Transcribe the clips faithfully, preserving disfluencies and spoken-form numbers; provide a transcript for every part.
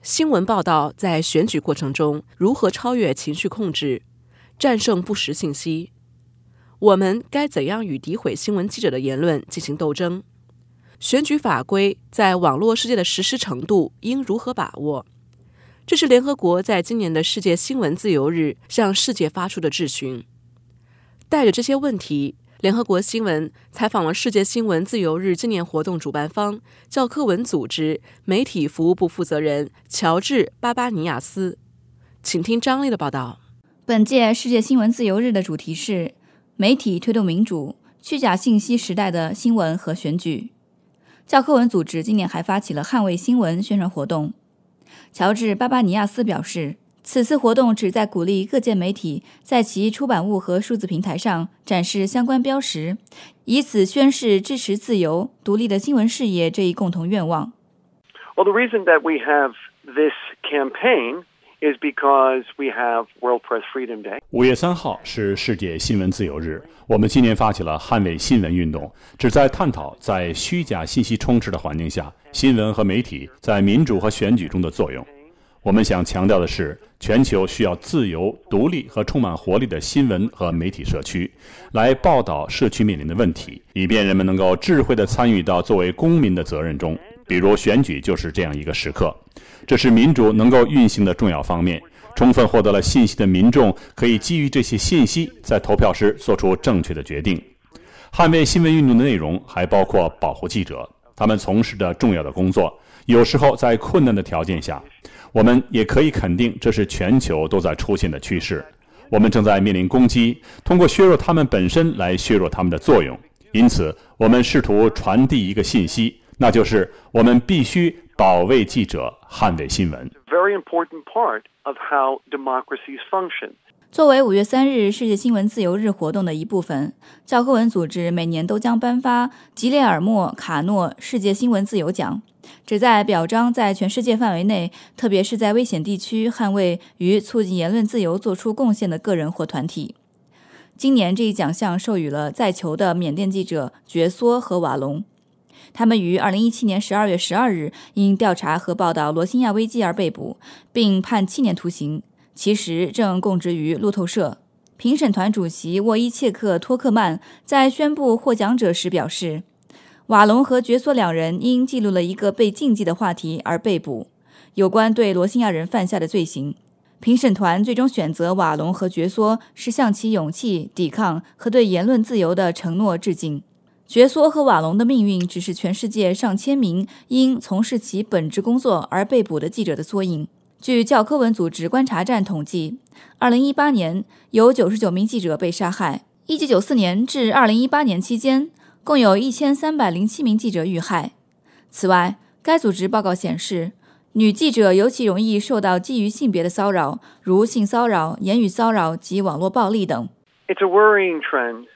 新闻报道在选举过程中如何超越情绪控制，战胜不实信息？我们该怎样与诋毁新闻记者的言论进行斗争？选举法规在网络世界的实施程度应如何把握？这是联合国在今年的世界新闻自由日向世界发出的质询。带着这些问题，联合国新闻采访了世界新闻自由日纪念活动主办方教科文组织媒体服务部负责人乔治·巴巴尼亚斯。请听张丽的报道。 本届世界新闻自由日的主题是媒体推动民主，虚假信息时代的新闻和选举。教科文组织今年还发起了捍卫新闻宣传活动。乔治·巴巴尼亚斯表示，此次活动旨在鼓励各界媒体在其出版物和数字平台上展示相关标识，以此宣示支持自由、独立的新闻事业这一共同愿望。 Well, the reason that we have this campaign is because we have World Press Freedom Day. 五月三号是世界新闻自由日，我们今年发起了捍卫新闻运动，旨在探讨在虚假信息充斥的环境下，新闻和媒体在民主和选举中的作用。我们想强调的是，全球需要自由、独立和充满活力的新闻和媒体社区，来报道社区面临的问题，以便人们能够智慧地参与到作为公民的责任中。比如选举就是这样一个时刻，这是民主能够运行的重要方面。充分获得了信息的民众可以基于这些信息，在投票时做出正确的决定。捍卫新闻运动的内容还包括保护记者，他们从事着重要的工作，有时候在困难的条件下。我们也可以肯定，这是全球都在出现的趋势。我们正在面临攻击，通过削弱他们本身来削弱他们的作用。因此，我们试图传递一个信息，那就是我们必须保卫记者，捍卫新闻。 Very important part of how democracies function. 作为五月三日世界新闻自由日活动的一部分，教科文组织每年都将颁发吉列尔莫·卡诺世界新闻自由奖，旨在表彰在全世界范围内，特别是在危险地区捍卫与促进言论自由做出贡献的个人或团体。今年这一奖项授予了在囚的缅甸记者觉梭和瓦隆，他们于二零一七年十二月十二日因调查和报道罗兴亚危机而被捕，并判七年徒刑，其时正供职于路透社。评审团主席沃伊切克·托克曼在宣布获奖者时表示，瓦隆和觉梭两人因记录了一个被禁忌的话题而被捕，有关对罗兴亚人犯下的罪行。评审团最终选择瓦隆和觉梭，是向其勇气、抵抗和对言论自由的承诺致敬。觉梭和瓦隆的命运只是全世界上千名因从事其本职工作而被捕的记者的缩影。据教科文组织观察站统计，二零一八年有九十九名记者被杀害，一九九四年至二零一八年期间共有一千三百零七名记者遇害。此外，该组织报告显示，女记者尤其容易受到基于性别的骚扰，如性骚扰、言语骚扰及网络暴力等。 It's a worrying trend,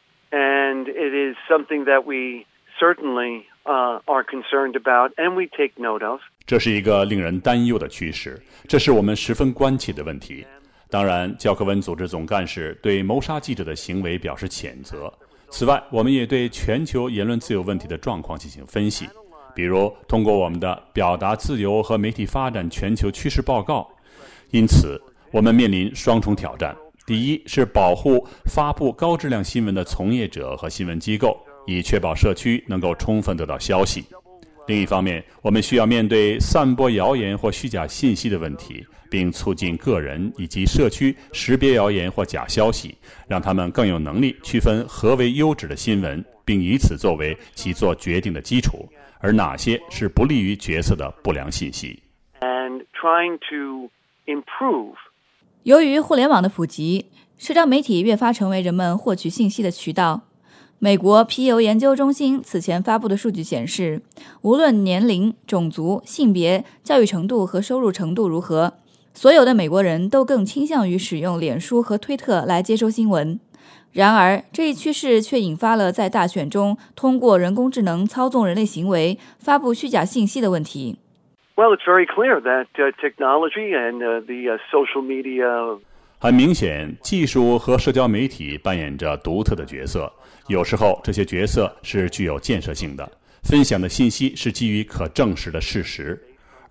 and it is something that we certainly uh, are concerned about and we take note of. 这是一个令人担忧的趋势，这是我们十分关切的问题。当然，教科文组织总干事对谋杀记者的行为表示谴责。此外，我们也对全球言论自由问题的状况进行分析，比如通过我们的表达自由和媒体发展全球趋势报告。因此，我们面临双重挑战：第一是保护发布高质量新闻的从业者和新闻机构，以确保社区能够充分得到消息；另一方面，我们需要面对散播谣言或虚假信息的问题，并促进个人以及社区识别谣言或假消息，让他们更有能力区分何为优质的新闻，并以此作为其做决定的基础，而哪些是不利于决策的不良信息。 And trying to improve. 由于互联网的普及，社交媒体越发成为人们获取信息的渠道。美国皮尤研究中心此前发布的数据显示，无论年龄、种族、性别、教育程度和收入程度如何，所有的美国人都更倾向于使用脸书和推特来接收新闻。然而，这一趋势却引发了在大选中通过人工智能操纵人类行为、发布虚假信息的问题。 Well, it's very clear that uh, technology and uh, the uh, social media. 很明显，技术和社交媒体扮演着独特的角色。有时候，这些角色是具有建设性的，分享的信息是基于可证实的事实，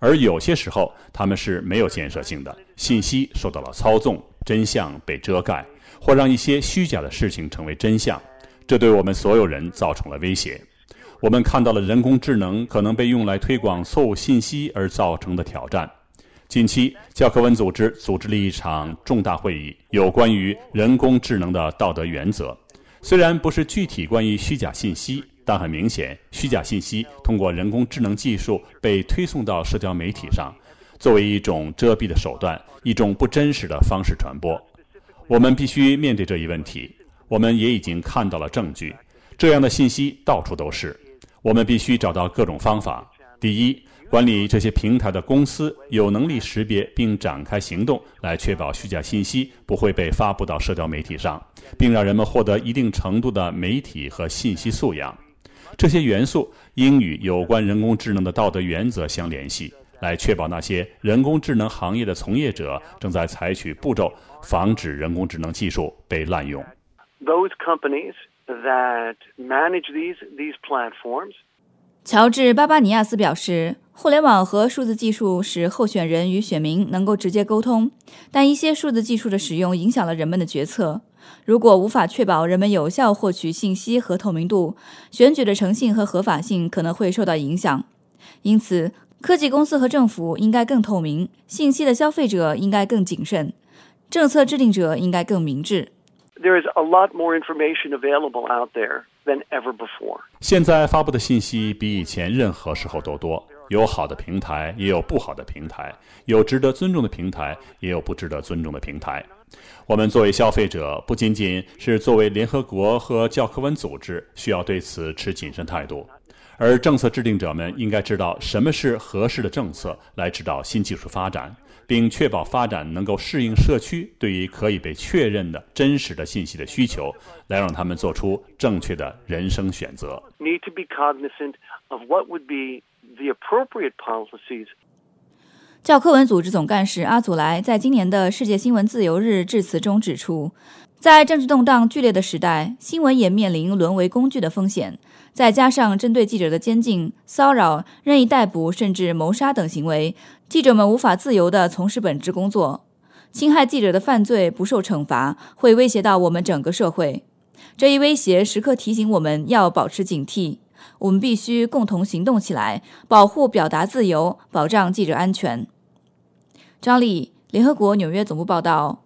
而有些时候他们是没有建设性的，信息受到了操纵，真相被遮盖，或让一些虚假的事情成为真相，这对我们所有人造成了威胁。我们看到了人工智能可能被用来推广错误信息而造成的挑战。近期，教科文组织组织了一场重大会议，有关于人工智能的道德原则。虽然不是具体关于虚假信息，但很明显，虚假信息通过人工智能技术被推送到社交媒体上，作为一种遮蔽的手段，一种不真实的方式传播。我们必须面对这一问题。我们也已经看到了证据，这样的信息到处都是。我们必须找到各种方法。第一，管理这些平台的公司有能力识别并展开行动，来确保虚假信息不会被发布到社交媒体上，并让人们获得一定程度的媒体和信息素养。这些元素应与有关人工智能的道德原则相联系，来确保那些人工智能行业的从业者正在采取步骤，防止人工智能技术被滥用。 Those companies that manage these these platforms. 乔治·巴巴尼亚斯表示，互联网和数字技术使候选人与选民能够直接沟通，但一些数字技术的使用影响了人们的决策。如果无法确保人们有效获取信息和透明度，选举的诚信和合法性可能会受到影响。因此，科技公司和政府应该更透明，信息的消费者应该更谨慎，政策制定者应该更明智。 There is a lot more information available out there than ever before. 现在发布的信息比以前任何时候都多，有好的平台，也有不好的平台，有值得尊重的平台，也有不值得尊重的平台。我们作为消费者，不仅仅是作为联合国和教科文组织，需要对此持谨慎态度。而政策制定者们应该知道什么是合适的政策，来指导新技术发展，并确保发展能够适应社区对于可以被确认的真实的信息的需求，来让他们做出正确的人生选择。 Need to be cognizant of what would be the appropriate policies. 教科文组织总干事阿祖莱在今年的世界新闻自由日致辞中指出，在政治动荡剧烈的时代，新闻也面临沦为工具的风险。再加上针对记者的监禁、骚扰、任意逮捕甚至谋杀等行为，记者们无法自由地从事本职工作。侵害记者的犯罪不受惩罚，会威胁到我们整个社会。这一威胁时刻提醒我们要保持警惕。我们必须共同行动起来，保护表达自由，保障记者安全。张丽，联合国纽约总部报道。